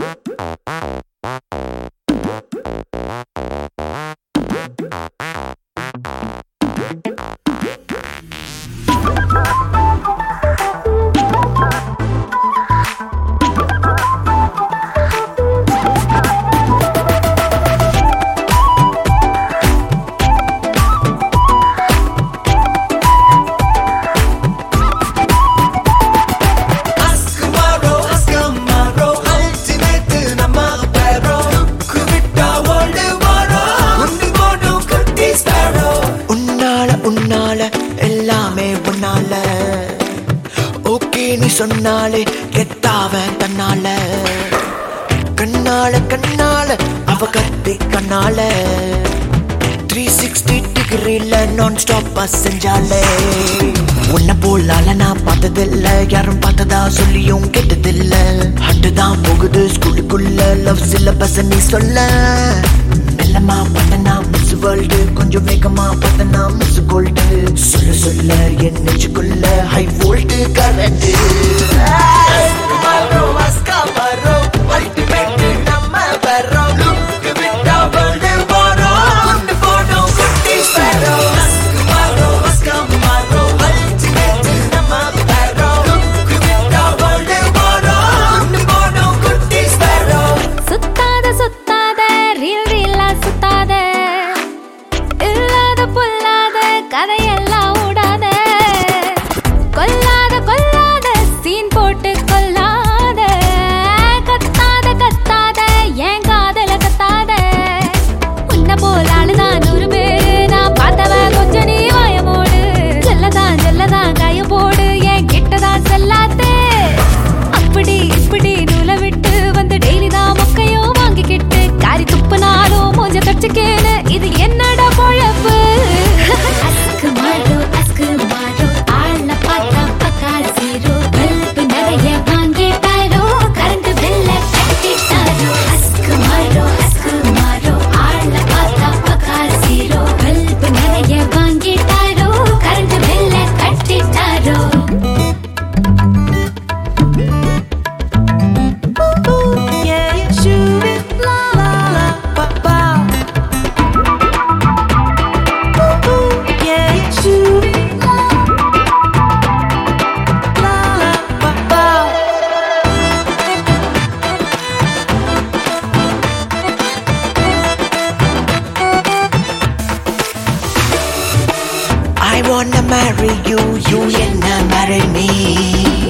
எல்லாமே உன்னால ஓகே நீ சொன்னாலே கெட்டாவன் தன்னால கண்ணால கண்ணால அவ கத்தி கண்ணால 360 டிகிரில நான் ஸ்டாப்பா செஞ்சாலே உன்னை போலால நான் பார்த்ததில்ல யாரும் பார்த்ததா சொல்லியும் கேட்டதில்ல ஹண்டுதான் போகுது ஸ்கூலுக்குள்ள லவ் சிலபஸ் நீ சொல்ல மெல்லமா பார்த்தனா மிஸ் வேர்ல்டு கொஞ்சம் வேகமா பார்த்தனா மிஸ் கோல்டு சொல்ல சொல்ல என் நெஞ்சுக்குள்ள ஹை வோல்ட் கரண்ட் கதையெல்லாம் ஓடாத கொல்லாத கொல்லாத சீன் போட்டு கொல்லாத கத்தாத கத்தாத ஏன் காதல கத்தாத உன்ன போல ஆளுதான் 100 பேரு நான் பார்த்தவ கொஞ்சம் நீ வாயமோடு செல்லதான் காயம் போடு ஏன் கிட்டதான் செல்லாதே அப்படி இப்படி நூலை விட்டு வந்து டெய்லி தான் மொக்கையோ வாங்கிக்கிட்டு காரி துப்புனாலும் மூஞ்ச கடிச்சுக்கேன்னு இது என்னடா பொழப்பு I wanna marry you, you and marry me.